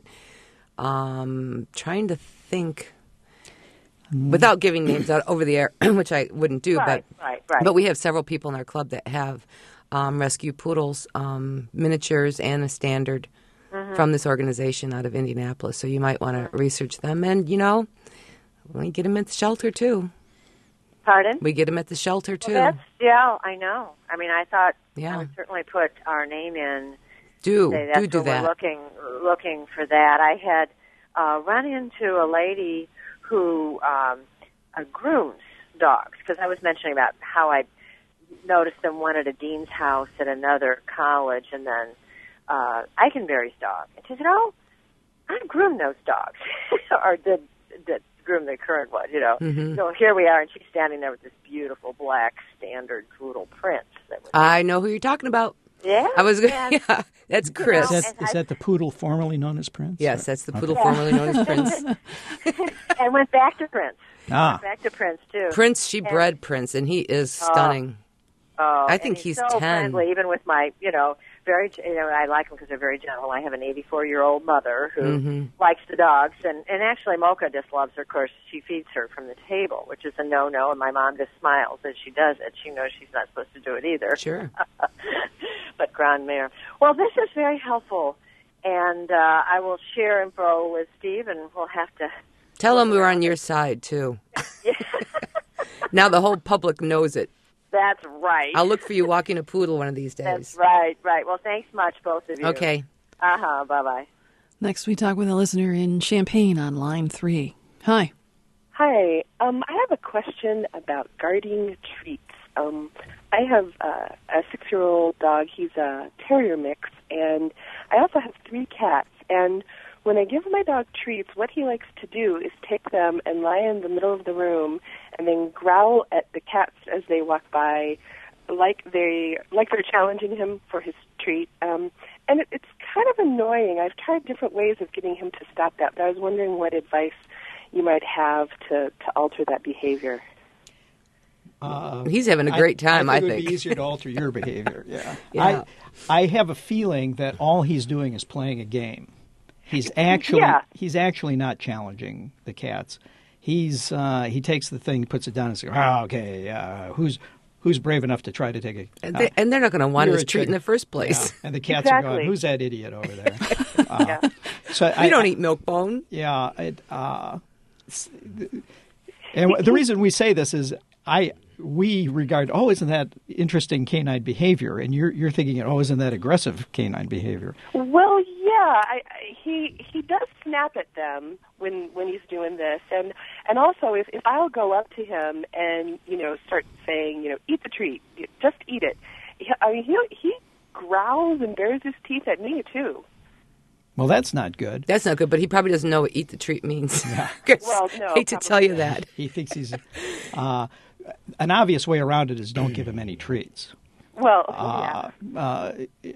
um, trying to think without giving names out over the air, which I wouldn't do.
Right,
but
right, right.
but we have several people in our club that have um, rescue poodles, um, miniatures, and a standard
Mm-hmm.
from this organization out of Indianapolis. So you might want to research them. And, you know, we get them at the shelter, too.
Pardon?
We get them at the shelter, too.
Well, that's, yeah, I know. I mean, I thought
Yeah.
I would certainly put our name in.
do,
Say that's
do do
what
that.
We're looking looking for that. I had uh, run into a lady who um, uh, grooms dogs because I was mentioning about how I noticed them one at a dean's house at another college, and then uh, Eikenberry's dog. And she said, "Oh, I groom those dogs," or did did groom the current one, you know.
Mhm.
So here we are, and she's standing there with this beautiful black standard poodle prince. That was,
I know who you're talking about.
yeah,
I was going
and-
yeah, that's Chris.
Is that, is that the poodle formerly known as Prince?
Yes,
Or-
that's the
okay.
poodle formerly known as Prince.
and went back to Prince.
Ah,
Back to Prince too.
Prince, she bred Prince, and he is stunning.
Oh,
I
and
think he's
so
ten.
friendly, even with my, you know, very, you know, I like them because they're very gentle. I have an eighty-four-year-old mother who
Mhm.
likes the dogs, and and actually Mocha just loves her. Of course, she feeds her from the table, which is a no-no, and my mom just smiles as she does it. She knows she's not supposed to do it either.
Sure.
But Grand Mare. Well, this is very helpful, and uh, I will share info with Steve, and we'll have to.
Tell him we're on your side, too. Now the whole public knows it.
That's right.
I'll look for you walking a poodle one of these days.
That's right, right. Well, thanks much, both of you.
Okay.
Uh huh. Bye bye.
Next, we talk with a listener in Champaign on line three. Hi.
Hi. Um, I have a question about guarding treats. Um, I have uh, a six-year-old dog. He's a terrier mix, and I also have three cats. And when I give my dog treats, what he likes to do is take them and lie in the middle of the room and then growl at the cats as they walk by, like they like they're challenging him for his treat. Um, and it, it's kind of annoying. I've tried different ways of getting him to stop that, but I was wondering what advice you might have to, to alter that behavior.
Uh,
He's having a great time, I,
I think.
I
It would
think.
be easier to alter your behavior, yeah.
Yeah.
I, I have a feeling that all he's doing is playing a game. He's actually
Yeah.
he's actually not challenging the cats. He's uh, he takes the thing, puts it down, and says, "Oh, okay, uh, who's who's brave enough to try to take a?"
And, they, and they're not going to want
You're
his
a
treat in
chicken.
the first place.
Yeah. And the cats
Exactly.
are going, "Who's that idiot over there?" uh,
Yeah.
So
We
I,
don't eat milk bone.
Yeah, it, uh, s- and the reason we say this is I we regard, oh, isn't that interesting canine behavior? And you're you're thinking, oh, isn't that aggressive canine behavior?
Well, yeah, I, I, he he does snap at them when when he's doing this, and and also if if I'll go up to him and you know start saying, you know, eat the treat, just eat it. He, I mean, he he growls and bares his teeth at me too.
Well, that's not good.
That's not good, but he probably doesn't know what eat the treat means. Yeah.
Well, no,
hate to
probably
tell you
not.
that.
He thinks he's uh, an obvious way around it is don't give him any treats.
Well,
Uh,
yeah.
uh,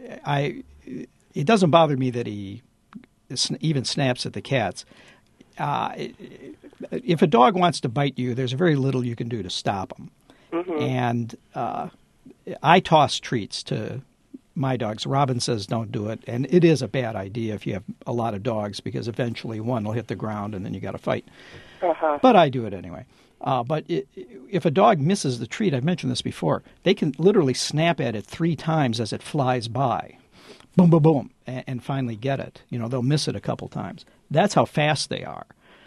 I it doesn't bother me that he sn- even snaps at the cats. Uh, if a dog wants to bite you, there's very little you can do to stop him.
Mm-hmm.
And uh, I toss treats to my dogs. Robin says don't do it, and it is a bad idea if you have a lot of dogs because eventually one will hit the ground and then you got to fight.
Uh-huh.
But I do it anyway. Uh, but it, if a dog misses the treat, I've mentioned this before, they can literally snap at it three times as it flies by. Boom, boom, boom, and, and finally get it. You know, they'll miss it a couple times. That's how fast they are.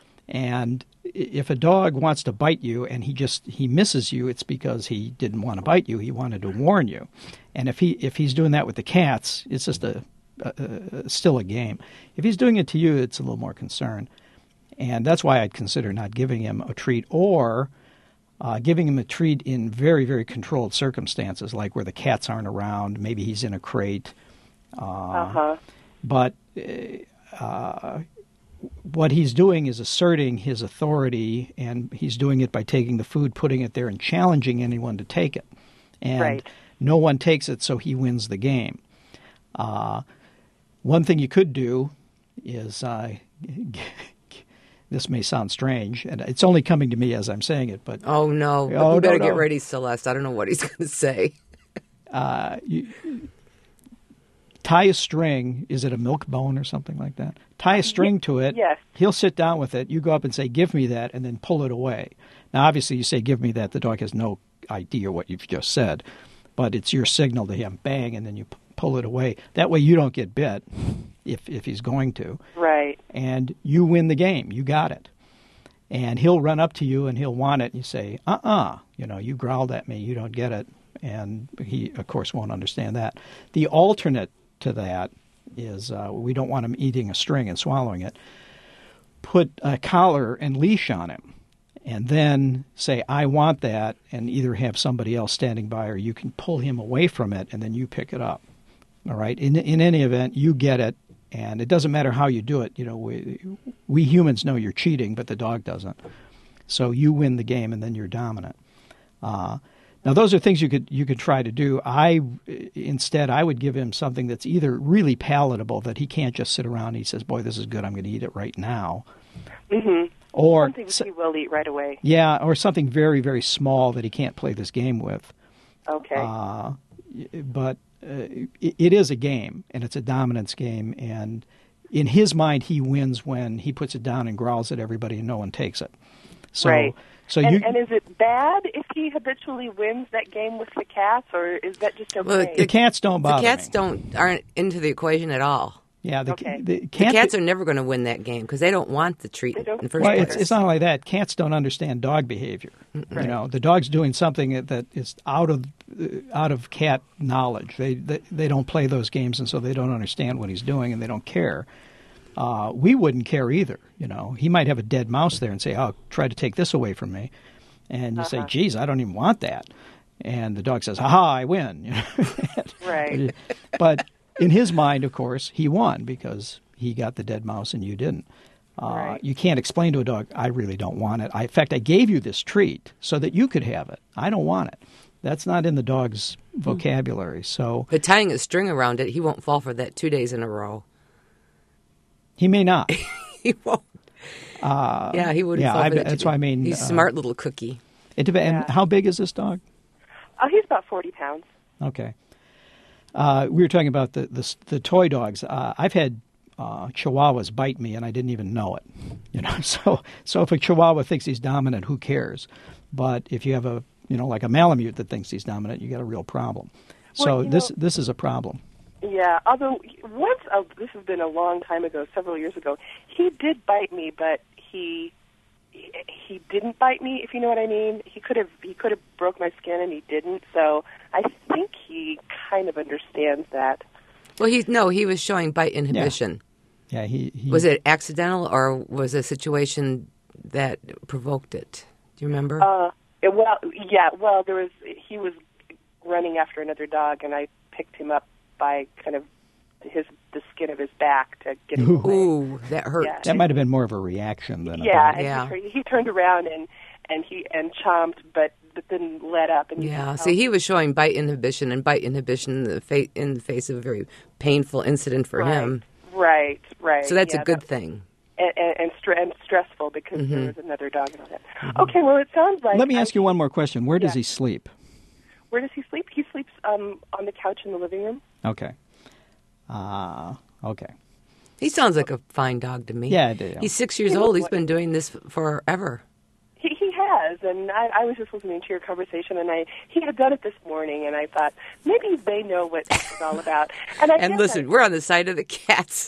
And if a dog wants to bite you and he just he misses you, it's because he didn't want to bite you. He wanted to warn you. And if he if he's doing that with the cats, it's just a, a, a still a game. If he's doing it to you, it's a little more concern. And that's why I'd consider not giving him a treat or uh, giving him a treat in very, very controlled circumstances, like where the cats aren't around. Maybe he's in a crate. Uh,
Uh-huh.
But uh, what he's doing is asserting his authority, and he's doing it by taking the food, putting it there, and challenging anyone to take it. And
Right.
no one takes it, so he wins the game. Uh, one thing you could do is, uh, this may sound strange, and it's only coming to me as I'm saying it, but
Oh, no.
Oh,
you better
no,
get
no.
ready, Celeste. I don't know what he's going to say.
uh, you, tie a string. Is it a milk bone or something like that? Tie a string to it.
Yes.
He'll sit down with it. You go up and say, give me that, and then pull it away. Now, obviously, you say, give me that. The dog has no idea what you've just said, but it's your signal to him, bang, and then you p- pull it away. That way you don't get bit if if he's going to.
Right.
And you win the game. You got it. And he'll run up to you and he'll want it. And you say, uh-uh, you know, you growled at me. You don't get it. And he, of course, won't understand that. The alternate to that is uh, we don't want him eating a string and swallowing it. Put a collar and leash on him. And then say, I want that, and either have somebody else standing by or you can pull him away from it and then you pick it up. All right? In in any event, you get it, and it doesn't matter how you do it. You know, we, we humans know you're cheating, but the dog doesn't. So you win the game, and then you're dominant. Uh, now, those are things you could you could try to do. I instead, I would give him something that's either really palatable that he can't just sit around and he says, boy, this is good, I'm going to eat it right now.
Mm-hmm.
Or
Something he will eat right away.
yeah, or something very, very small that he can't play this game with.
Okay.
Uh, but uh, it, it is a game, and it's a dominance game. And in his mind, he wins when he puts it down and growls at everybody, and no one takes it. So,
right.
so
and,
you
and is it bad if he habitually wins that game with the cats, or is that just okay?
Well,
the cats don't
The
bother
cats
me.
don't aren't into the equation at all.
Yeah, the,
Okay.
the,
The
cat,
cats are never going to win that game because they don't want the treat
They don't-
in the first
Well,
place.
it's, it's not only that. Cats don't understand dog behavior. You know, the dog's doing something that- that is out of uh, out of cat knowledge. They, they they don't play those games, and so they don't understand what he's doing, and they don't care. Uh, we wouldn't care either. You know, he might have a dead mouse there and say, "Oh, try to take this away from me," and you
Uh-huh.
say, "Geez, I don't even want that," and the dog says, "Ha ha, I win." You know?
Right.
But in his mind, of course, he won because he got the dead mouse and you didn't. Uh,
Right.
You can't explain to a dog, "I really don't want it. I, in fact, I gave you this treat so that you could have it. I don't want it." That's not in the dog's vocabulary. So
But tying a string around it, he won't fall for that two days in a row.
he may not.
He won't. Uh, yeah, he wouldn't
yeah,
fall
I-
for that.
that's
two
why I
days.
mean,
He's a
uh,
smart little cookie.
It dep-
Yeah.
And how big is this dog?
Oh, he's about forty pounds.
Okay. Uh, we were talking about the the, the toy dogs. Uh, I've had uh, Chihuahuas bite me, and I didn't even know it. You know, so so if a Chihuahua thinks he's dominant, who cares? But if you have a you know like a Malamute that thinks he's dominant, you got a real problem.
Well,
So
you
this
know-
this is a problem.
Yeah, although once, oh, this has been a long time ago, several years ago, he did bite me, but he he didn't bite me, if you know what I mean. He could have he could have broke my skin, and he didn't. So I think he kind of understands that.
Well, he no, he was showing bite inhibition.
Yeah, he, he
Was it accidental or was it a situation that provoked it? Do you remember?
Uh, it, well, yeah, well, there was he was running after another dog, and I picked him up by kind of his the skin of his back to get him
Ooh.
away.
Ooh, that hurt.
Yeah.
That might have been more of a reaction than a
Yeah,
bite.
and
Yeah.
He, tur- he turned around and and he and chomped, but but then let up. And
Yeah.
you
See, he was showing bite inhibition, and bite inhibition in the, fa- in the face of a very painful incident for
right,
him.
Right, right.
So that's
yeah,
a good
that-
thing.
And, and, and, stre- and stressful because
Mm-hmm.
there was another dog and all that. Okay, well, it sounds like.
Let me
I-
ask you one more question. Where does
Yeah.
he sleep?
Where does he sleep? He sleeps um, on the couch in the living room.
Okay. Uh, okay.
He sounds like a fine dog to me.
Yeah, I do.
He's six years old. He's been doing this forever.
He, he has, and I, I was just listening to your conversation, and I he had done it this morning, and I thought maybe they know what it's all about. And I
And
guess
listen,
I,
we're on the side of the cats.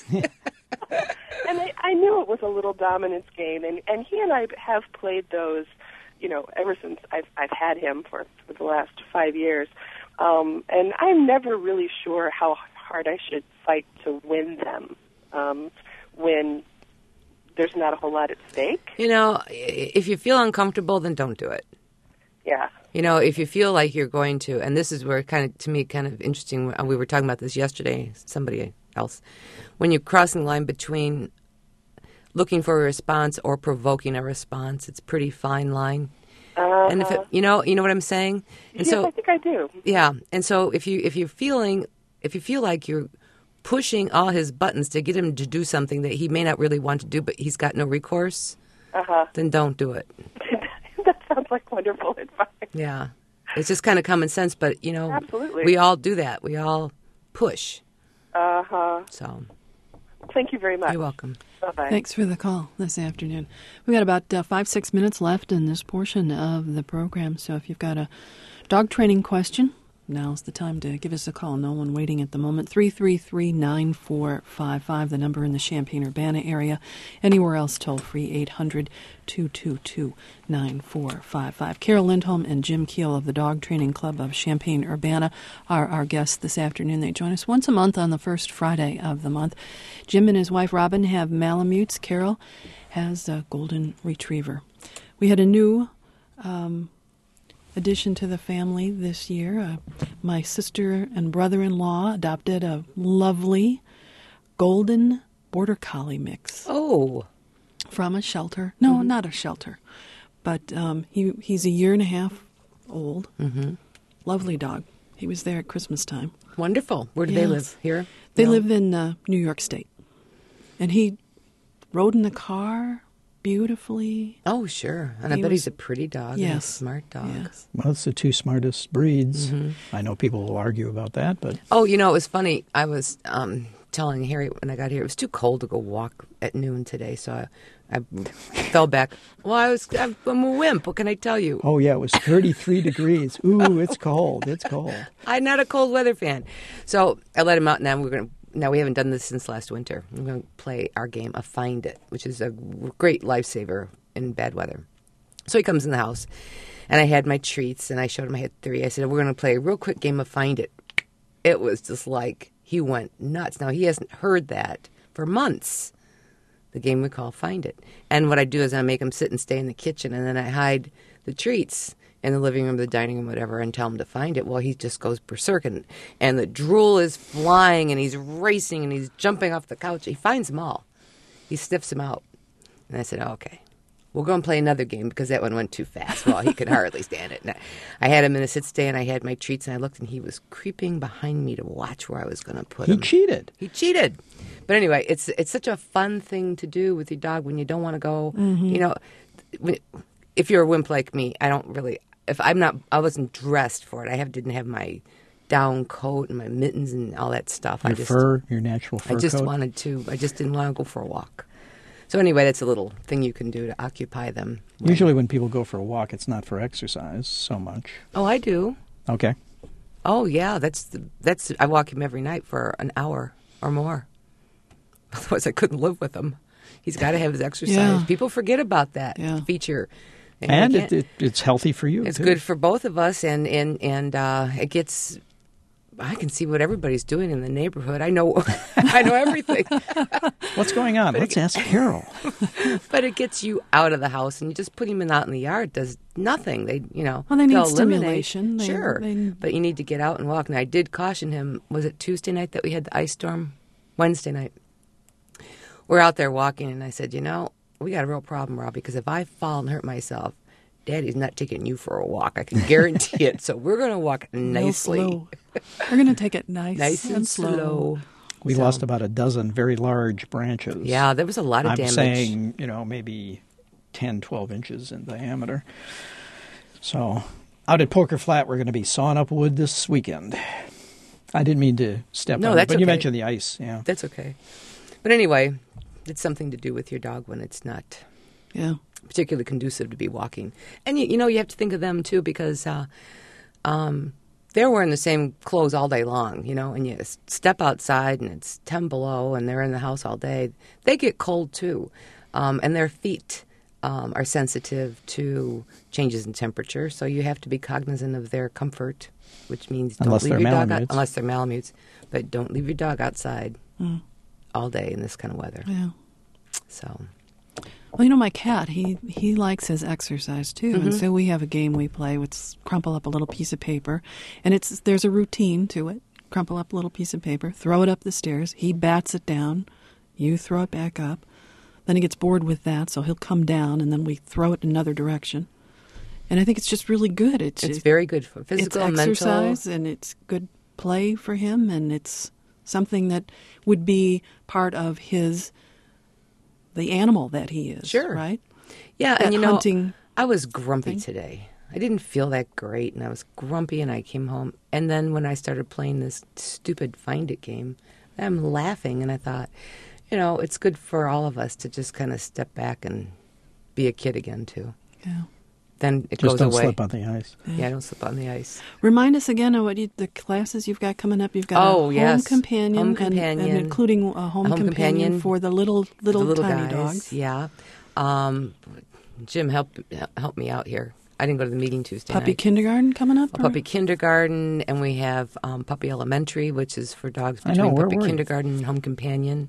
and I, I knew it was a little dominance game, and and he and I have played those, you know, ever since I've I've had him for, for the last five years, um, and I'm never really sure how hard I should fight to win them um, when there's not a whole lot at stake.
You know, if you feel uncomfortable, then don't do it.
Yeah.
You know, if you feel like you're going to, and this is where kind of, to me, kind of interesting. We were talking about this yesterday, somebody else. When you're crossing the line between looking for a response or provoking a response, it's a pretty fine line.
Uh-huh.
And if it, you know, you know what I'm saying? And
yes,
so,
I think I do.
yeah. And so if you if you're feeling if you feel like you're pushing all his buttons to get him to do something that he may not really want to do, but he's got no recourse,
Uh-huh.
then don't do it.
That sounds like wonderful advice.
Yeah. It's just kind of common sense, but, you know,
Absolutely.
we all do that. We all push.
Uh-huh.
So
Thank you very much.
you're welcome.
Bye-bye.
Thanks for the call this afternoon. We've got about uh, five, six minutes left in this portion of the program. So if you've got a dog training question, now's the time to give us a call. No one waiting at the moment. three three three, nine four five five, the number in the Champaign-Urbana area. Anywhere else, toll free, eight hundred, two two two, nine four five five. Carol Lindholm and Jim Keel of the Dog Training Club of Champaign-Urbana are our guests this afternoon. They join us once a month on the first Friday of the month. Jim and his wife Robin have Malamutes. Carol has a golden retriever. We had a new um, addition to the family this year. Uh, my sister and brother-in-law adopted a lovely golden border collie mix
Oh,
from a shelter. No, not a shelter, but um, he he's a year and a half old. Mm-hmm. Lovely dog. He was there at Christmas time.
wonderful. Where do they
Yes.
live? Here?
They
No?
live in uh, New York State, and he rode in the car beautifully.
Oh, sure. And I
He
bet
was-
he's a pretty dog. and a
Yes.
smart dog.
Yes.
Well, it's the two smartest breeds.
Mm-hmm.
I know people will argue about that, but
Oh, you know, it was funny. I was um, telling Harry when I got here, it was too cold to go walk at noon today, so I, I fell back. Well, I was, I'm a wimp. What can I tell you?
oh yeah, it was thirty-three degrees. Ooh, it's cold. It's cold.
I'm not a cold weather fan. So I let him out, and now we're going to. Now, we haven't done this since last winter. We're going to play our game of Find It, which is a great lifesaver in bad weather. So he comes in the house, and I had my treats, and I showed him I had three. I said, we're going to play a real quick game of Find It. It was just like he went nuts. Now, he hasn't heard that for months. the game we call Find It. And what I do is I make him sit and stay in the kitchen, and then I hide the treats in the living room, the dining room, whatever, and tell him to find it. Well, he just goes berserk, and, and the drool is flying, and he's racing, and he's jumping off the couch. He finds them all. He sniffs them out. And I said, oh, okay, we'll go and play another game because that one went too fast. Well, he could hardly stand it. And I, I had him in a sit-stay, and I had my treats, and I looked, and he was creeping behind me to watch where I was going to put
He
him.
cheated.
He cheated. But anyway, it's it's such a fun thing to do with your dog when you don't want to go.
Mm-hmm.
You know, if you're a wimp like me, I don't really. If I'm not, I wasn't dressed for it. I have didn't have my down coat and my mittens and all that stuff.
Your
I just,
fur, your natural fur
I just
coat.
wanted to. I just didn't want to go for a walk. So anyway, that's a little thing you can do to occupy them. When,
Usually when people go for a walk, it's not for exercise so much.
Oh, I do.
Okay.
Oh yeah, that's the, that's. I walk him every night for an hour or more. Otherwise, I couldn't live with him. He's got to have his exercise.
Yeah.
People forget about that
Yeah.
feature.
And
you
it,
can't-
it, it's healthy for you,
It's
too.
good for both of us, and and and uh, it gets. I can see what everybody's doing in the neighborhood. I know, I know everything.
What's going on? Let's ask Carol.
But it gets you out of the house, and you just put him in out in the yard. Does nothing. They, you know,
Well, they need
they'll eliminate-
stimulation. They-
sure,
they-
but you need to get out and walk. And I did caution him. Was it Tuesday night that we had the ice storm? Wednesday night. We're out there walking, and I said, you know, we got a real problem, Rob, because if I fall and hurt myself, Daddy's not taking you for a walk. I can guarantee it. So we're going to walk
Real
nicely.
slow. We're going to take it nice,
Nice and slow.
We
So-
lost about a dozen very large branches.
Yeah, there was a lot of
I'm
damage.
saying, you know, maybe ten, twelve inches in diameter. So out at Poker Flat, we're going to be sawing up wood this weekend. I didn't mean to step
No,
on it,
that's
but you
okay.
mentioned the ice. Yeah.
That's okay. But anyway, it's something to do with your dog when it's not
Yeah.
particularly conducive to be walking. And, you, you know, you have to think of them, too, because uh, um, they're wearing the same clothes all day long, you know, and you s- step outside and it's ten below and they're in the house all day. They get cold, too. Um, and their feet um, are sensitive to changes in temperature, so you have to be cognizant of their comfort, which means don't
Unless
leave
they're
your dog out,
Malamutes.
unless they're Malamutes. But don't leave your dog outside
Mm.
all day in this kind of weather.
Yeah.
So,
Well, you know, my cat, he, he likes his exercise, too.
Mm-hmm.
And so we have a game we play, which crumple up a little piece of paper. And it's there's a routine to it. Crumple up a little piece of paper, throw it up the stairs. He bats it down. You throw it back up. Then he gets bored with that, so he'll come down, and then we throw it in another direction. And I think it's just really good. It's,
it's very good for physical and
it's
mental.
exercise, and it's good play for him, and it's something that would be part of his, the animal that he is.
Sure.
Right?
Yeah,
That
and you know,
hunting
I was grumpy
thing.
today. I didn't feel that great, and I was grumpy, and I came home. And then when I started playing this stupid Find It game, I'm laughing, and I thought, you know, it's good for all of us to just kind of step back and be a kid again, too.
Yeah.
Then it
Just
goes
don't
away.
slip on the ice.
Yeah, don't slip on the ice.
Remind us again of what you, the classes you've got coming up. You've got
Oh,
a home
yes.
companion,
Home
and-
companion.
and, including a home,
A home
companion,
companion
for the little little,
the little
tiny
guys,
dogs.
Yeah. Um, Jim, help help me out here. I didn't go to the meeting Tuesday
Puppy
night.
kindergarten coming up.
A
or-
puppy kindergarten, and we have um, puppy elementary, which is for dogs
I
between
know, where
puppy
were you?
kindergarten and home companion.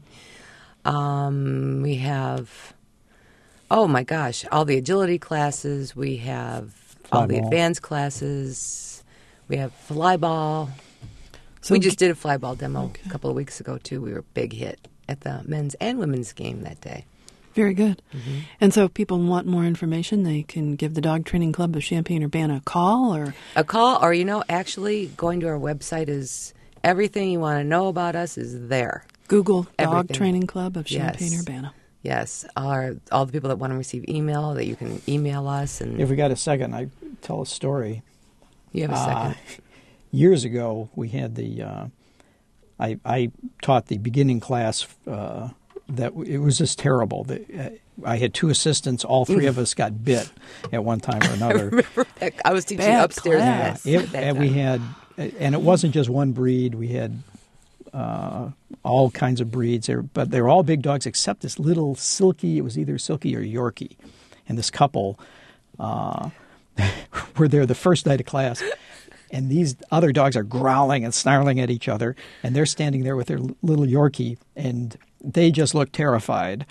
Um, we have, oh my gosh, all the agility classes. We have all the
Flyball.
advanced classes. We have fly ball.
So
we just did a fly ball demo
Okay.
a couple of weeks ago too. We were a big hit at the men's and women's game that day.
Very good.
Mm-hmm.
And so if people want more information, they can give the Dog Training Club of Champaign-Urbana a call, or
A call, or you know, actually going to our website is everything you want to know about us is there.
Google Dog
Everything.
Training Club of
Yes.
Champaign-Urbana.
Yes, our, all the people that want to receive email, that you can email us, and
If we got a second, I tell a story.
you have a
Uh,
second.
years ago, we had the. Uh, I I taught the beginning class. Uh, that w- it was just terrible. The, uh, I had two assistants. All three of us got bit at one time or another.
I was teaching
Bad
upstairs.
class.
Yes,
It-
at that
and we
time.
had, and it wasn't just one breed. We had uh, all kinds of breeds, They were- but they were all big dogs except this little Silky. It was either Silky or Yorkie, and this couple uh, were there the first night of class. And these other dogs are growling and snarling at each other, and they're standing there with their l- little Yorkie, and they just look terrified.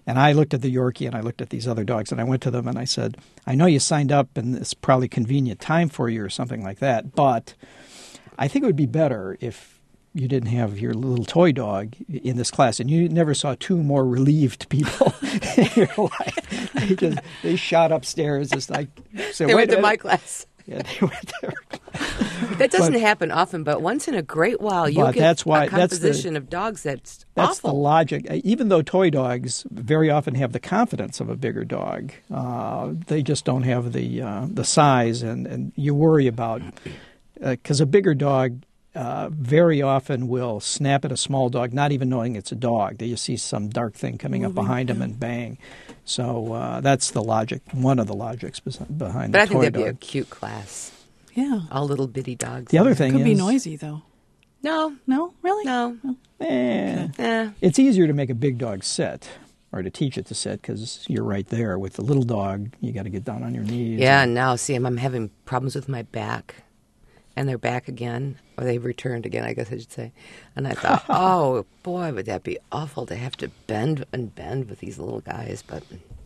And I looked at the Yorkie and I looked at these other dogs and I went to them and I said, I know you signed up and it's probably convenient time for you or something like that, but I think it would be better if you didn't have your little toy dog in this class. And you never saw two more relieved people in your life. They just they shot upstairs. Just like, so,
they
wait
went
a
to
minute.
my class.
Yeah, they went there.
That doesn't
But-
happen often, but once in a great while, you'll
But
get
that's why-
a
that's the-
composition of dogs that's,
That's
awful.
the logic. Even though toy dogs very often have the confidence of a bigger dog, uh, they just don't have the uh, the size, and, and you worry about because uh, a bigger dog uh, very often will snap at a small dog, not even knowing it's a dog. They just see some dark thing coming up behind them and bang. So uh, that's the logic. One of the logics bes- behind
But
the
I think
toy
that'd
dog.
be a cute class.
Yeah.
All little bitty dogs.
The other thing
Could
is
be noisy, though.
No,
No? Really?
no.
eh,
Eh.
it's easier to make a big dog sit or to teach it to sit because you're right there. With the little dog, you got to get down on your knees.
Yeah,
and-
and now, see, I'm, I'm having problems with my back. And they're back again, or they've returned again, I guess I should say. And I thought, oh, boy, would that be awful to have to bend and bend with these little guys. But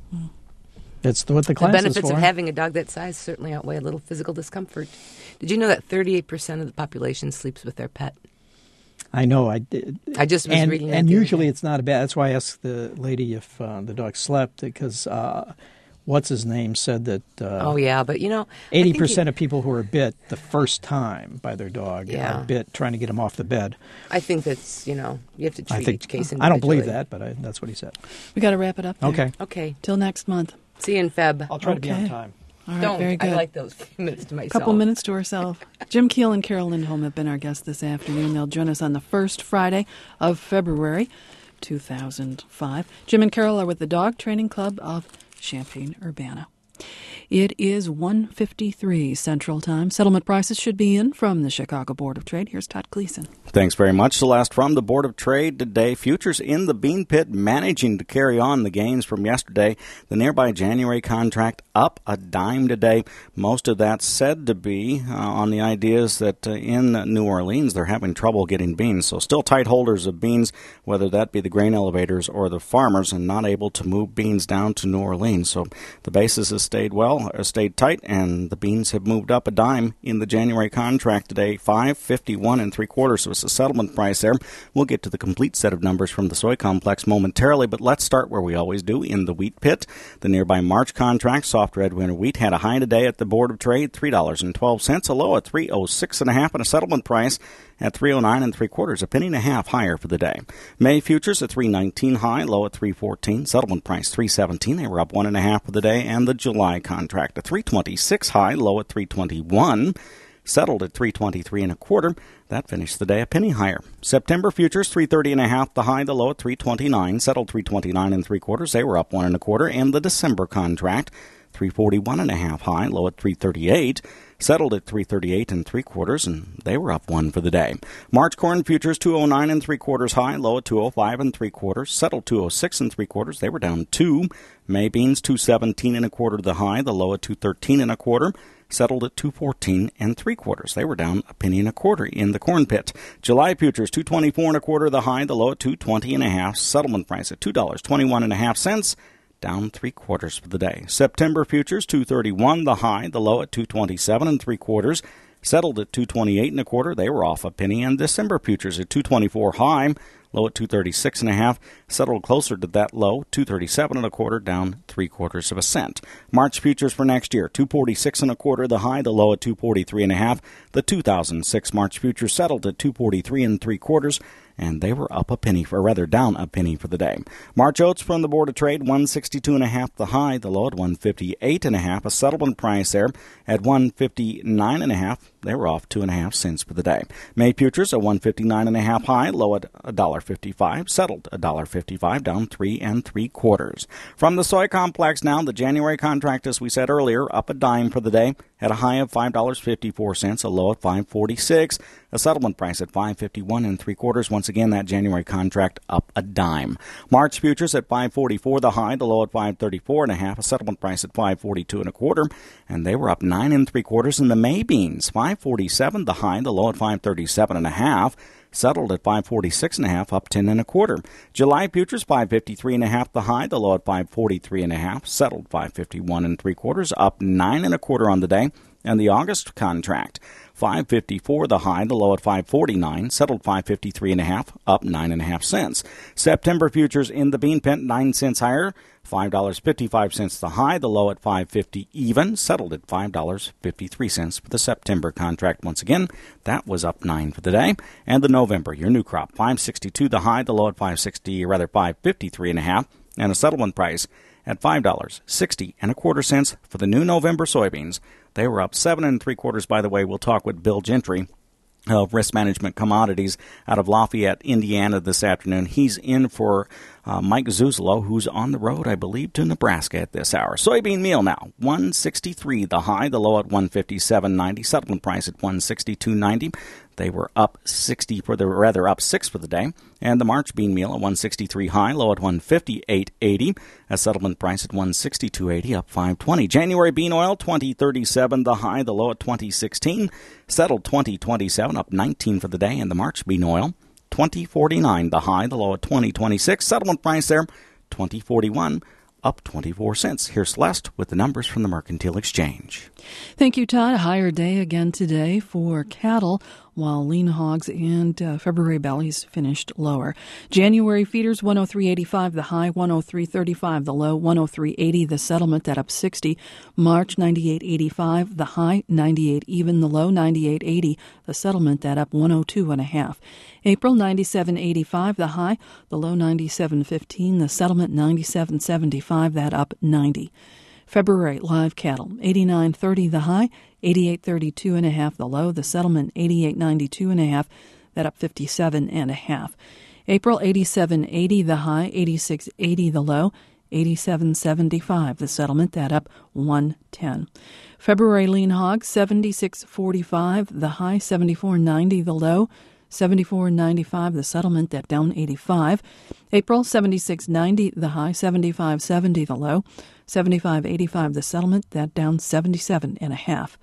That's what the
the
class
benefits
is for.
of having a dog that size certainly outweigh a little physical discomfort. Did you know that thirty-eight percent of the population sleeps with their pet?
I know. I did.
I just was
and,
reading that
And
the other
usually
day.
it's not a bad. That's why I asked the lady if uh, the dog slept because uh, what's his name said that uh,
Oh, yeah, but, you know, I
eighty
think you-
percent of people who are bit the first time by their dog
Yeah.
are bit trying to get them off the bed.
I think that's, you know, you have to treat
I think
each case individually.
I don't believe that, but I, that's what he said.
We got to wrap it up there.
Okay.
Okay.
Till next month.
See you in Feb.
I'll try to be on
Okay.
time.
All right,
Don't.
very good.
I like those few minutes to myself.
Couple minutes to ourselves. Jim Keel and Carol Lindholm have been our guests this afternoon. They'll join us on the first Friday of February, two thousand five. Jim and Carol are with the Dog Training Club of Champaign-Urbana. It is one fifty-three Central Time. Settlement prices should be in from the Chicago Board of Trade. Here's Todd Gleason.
Thanks very much, Celeste. From the Board of Trade today, futures in the bean pit managing to carry on the gains from yesterday. The nearby January contract up a dime today. Most of that said to be uh, on the ideas that uh, in New Orleans they're having trouble getting beans. So still tight holders of beans, whether that be the grain elevators or the farmers, and not able to move beans down to New Orleans. So the basis has stayed well, uh, stayed tight, and the beans have moved up a dime in the January contract today, five fifty-one and three quarters. So it's a settlement price there. We'll get to the complete set of numbers from the soy complex momentarily, but let's start where we always do, in the wheat pit. The nearby March contract, soft red winter wheat, had a high today at the Board of Trade, three dollars and twelve cents, a low at three oh six and a half, and a settlement price at three oh nine and three quarters, a penny and a half higher for the day. May futures at three nineteen high, low at three fourteen, settlement price three seventeen. They were up one and a half for the day, and the July contract at three twenty-six high, low at three twenty-one. Settled at three twenty-three and a quarter. That finished the day a penny higher. September futures three thirty and a half, the high, the low at three twenty-nine. Settled three twenty-nine and three quarters. They were up one and a quarter. And the December contract three forty-one and a half high, low at three thirty-eight. Settled at three thirty-eight and three quarters, and they were up one for the day. March corn futures two oh nine and three quarters high, low at two oh five and three quarters. Settled two oh six and three quarters. They were down two. May beans two seventeen and a quarter the high, the low at two thirteen and a quarter. Settled at two fourteen and three quarters. They were down a penny and a quarter in the corn pit. July futures two twenty-four and a quarter the high, the low at two twenty and a half. Settlement price at two dollars and twenty-one and a half cents. Down three quarters for the day. September futures two thirty-one the high, the low at two twenty-seven and three quarters. Settled at two twenty-eight and a quarter. They were off a penny. And December futures at two twenty-four high, low at two thirty-six and a half. Settled closer to that low, two thirty-seven and a quarter, down three quarters of a cent. March futures for next year, two forty-six and a quarter the high, the low at two forty-three and a half. The two thousand six March futures settled at two forty-three and three quarters, and they were up a penny, or rather down a penny for the day. March oats from the Board of Trade, one sixty-two and a half the high, the low at one fifty-eight and a half. A settlement price there at one fifty-nine and a half. They were off two and a half cents for the day. May futures at one fifty-nine and a half high, low at one dollar fifty-five, settled one dollar fifty-five, down three and three quarters. From the soy complex now, the January contract, as we said earlier, up a dime for the day, at a high of five dollars and fifty-four cents, a low at five forty-six, a settlement price at five fifty-one and three quarters. Once again, that January contract up a dime. March futures at five forty-four the high, the low at five thirty-four and a half, a settlement price at five forty-two and a quarter, and they were up nine and three quarters. In the May beans, five forty-seven the high, the low at five thirty-seven and a half. settled at five forty-six and a half, up ten and a quarter. July futures five fifty-three and a half, the high, the low at five forty-three and a half, settled five fifty-one and three quarters, up nine and a quarter on the day. And the August contract, five fifty-four the high, the low at five forty-nine, settled five fifty-three and a half, up nine and a half cents. September futures in the bean pit nine cents higher, five dollars and fifty-five cents the high, the low at five fifty even, settled at five dollars and fifty-three cents for the September contract. Once again, that was up nine for the day. And the November, your new crop, five sixty-two the high, the low at five sixty, rather five fifty-three and a half, and a settlement price at five dollars and sixty and a quarter cents for the new November soybeans. They were up seven and three quarters. By the way, we'll talk with Bill Gentry of Risk Management Commodities out of Lafayette, Indiana this afternoon. He's in for uh, Mike Zuzolo, who's on the road, I believe, to Nebraska at this hour. Soybean meal now, one sixty-three the high, the low at one fifty-seven ninety, settlement price at one sixty-two ninety. They were up sixty for the rather up six for the day. And the March bean meal at one sixty-three high, low at one fifty-eight eighty. A settlement price at one sixty-two eighty, up five twenty. January bean oil twenty thirty-seven the high, the low at twenty sixteen. Settled twenty twenty-seven, up nineteen for the day. And the March bean oil twenty forty-nine the high, the low at twenty twenty-six. Settlement price there twenty forty-one, up twenty-four cents. Here's Celeste with the numbers from the Mercantile Exchange.
Thank you, Todd. A higher day again today for cattle, while lean hogs and uh, February bellies finished lower. January feeders one oh three eighty-five the high, one oh three thirty-five the low, one oh three eighty the settlement, that up sixty. March ninety-eight eighty-five the high, ninety-eight even the low, ninety-eight eighty the settlement, that up one oh two and a half. April ninety-seven eighty-five the high, the low ninety-seven fifteen the settlement, ninety-seven seventy-five that up ninety. February live cattle eighty-nine thirty the high, eighty-eight thirty-two and a half the low, the settlement eighty-eight ninety-two and a half, that up fifty-seven and a half. April eighty-seven eighty the high, eighty-six eighty the low, eighty-seven seventy-five the settlement, that up one ten. February lean hog seventy-six forty-five the high, seventy-four ninety the low, seventy-four ninety-five the settlement, that down eighty-five. April seventy-six ninety the high, seventy-five seventy the low, seventy-five eighty-five the settlement, that down seventy-seven and a half.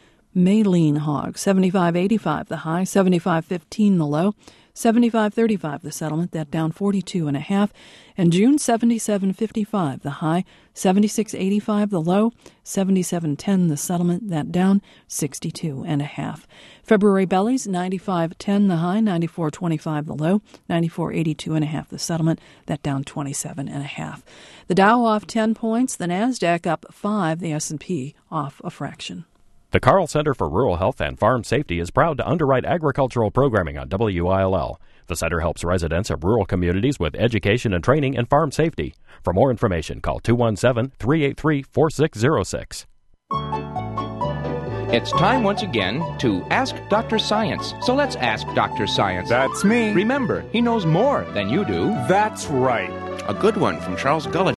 May lean hog seventy-five eighty-five the high, seventy-five fifteen the low, seventy-five thirty-five the settlement, that down forty-two and a half. And June seventy-seven fifty-five the high, seventy-six eighty-five the low, seventy-seven ten the settlement, that down sixty-two and a half. February bellies ninety-five ten the high, ninety-four twenty-five the low, ninety-four eighty-two and a half the settlement, that down twenty-seven and a half. The Dow off ten points, the Nasdaq up five, the S and P off a fraction.
The Carl Center for Rural Health and Farm Safety is proud to underwrite agricultural programming on W I L L. The center helps residents of rural communities with education and training in farm safety. For more information, call two one seven, three eight three, four six zero six.
It's time once again to Ask Doctor Science. So let's ask Doctor Science.
That's me.
Remember, he knows more than you do.
That's right.
A good one from Charles Gullet.